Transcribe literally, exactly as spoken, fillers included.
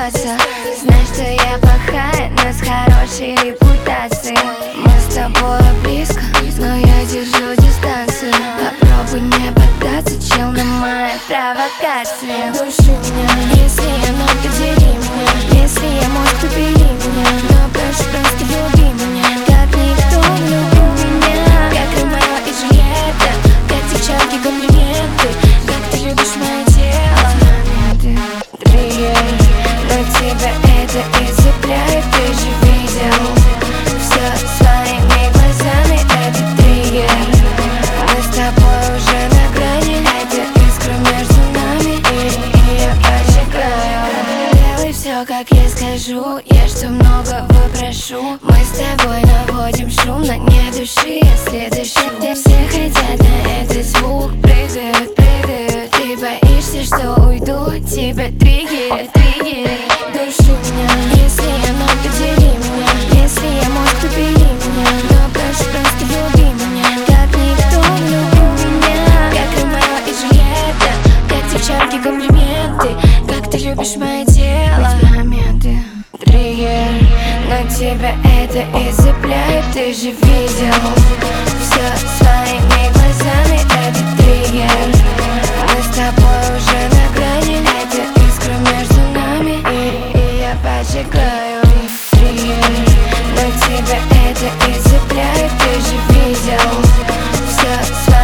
остаться. Знаешь, что я плохая, но с хорошей репутацией. Мы с тобой близко, но я держу дистанцию. Попробуй не поддаться, чел, на мои провокации. Души меня, если я мог, подели меня. Если я мог, то бери меня. Но прошу, просто люби меня, как никто любил меня. Как Ромео и Джульетта, как девчонки комплименты. Как ты любишь мое тело. Моменты, триггер, но тебя это и цепляет. Ты же видел все своими глазами, это триггер. Мы с тобой уже на грани, это искра между нами, и, и я поджигаю. Делай все, как я скажу, я что много выпрошу. Мы с тобой наводим шум, но не души, если дышу. Все хотят на этот звук, прыгают, прыгают. Ты боишься, что уйду, тебя триггерит, триггерит. Души меня, если я мог, подели меня. Если я мог, то бери меня. Но прошу, просто люби меня, как никто любил меня. Как Ромео и Джульетта, как девчонки комплименты. Как ты любишь мое тело. Моменты, триггер, но тебя это и цепляет. Ты же видел все своими глазами, это триггер. Мы с тобой уже на грани, это искра между нами, и, и я поджигаю. Триггер, но тебя это и цепляет. Ты же видел все своими